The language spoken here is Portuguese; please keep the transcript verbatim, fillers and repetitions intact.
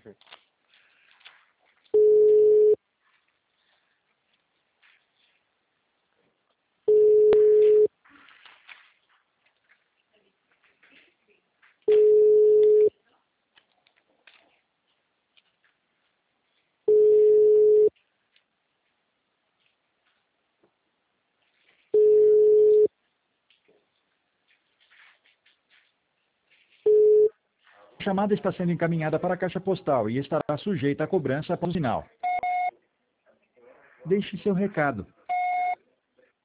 Ok. A chamada está sendo encaminhada para a caixa postal e estará sujeita à cobrança após o sinal. Deixe seu recado.